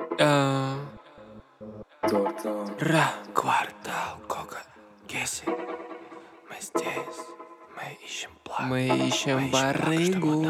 Квартал, Кока, Гесси. Мы здесь, мы ищем барыгу.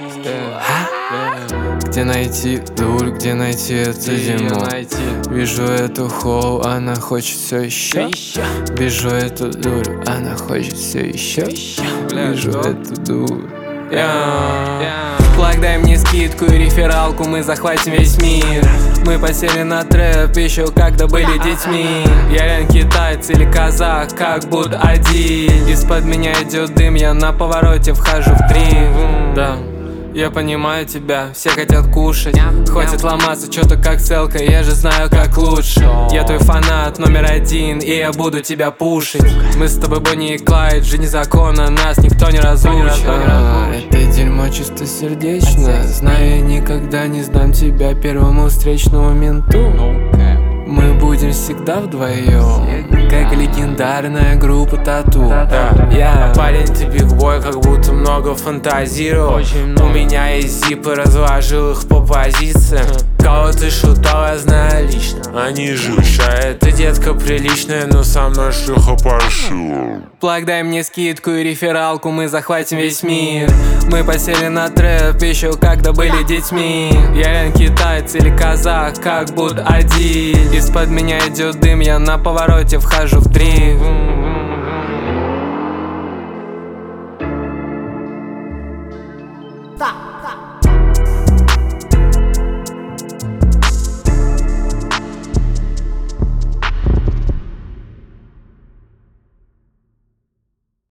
Где найти дурь, где найти эту зиму? Вижу эту хоу, она хочет все еще. Вижу эту дурь, она хочет все еще. Вижу эту дурь. Флаг, дай мне скидку и рефералку, мы захватим весь мир. Мы посели на трэп еще когда были детьми. Я реально китаец или казах, как будто один. Из-под меня идет дым, я на повороте вхожу в дрифт. Да, я понимаю тебя, все хотят кушать. Хватит ломаться, что-то как целка, я же знаю как лучше. Я твой фанат номер один, и я буду тебя пушить. Мы с тобой Бонни и Клайд, жизнь законна, нас никто не разлучит. Это дерьмо чистосердечно. Знаю, я никогда не сдам тебя первому встречному менту. Мы будем всегда вдвоем, как легендарная группа Тату. Парень, ты бигбой, как будто много фантазировал. У меня есть зипы, разложил их по позициям. Кого ты шутал, я знаю лично. Они жившая, ты детка приличная, но со мной шлюха паршива. Флаг, дай мне скидку и рефералку, мы захватим весь мир. Мы посели на трэп еще когда были детьми. Я реально китаец или казах, как будто один. Из-под меня идет дым, я на повороте вхожу в дрифт.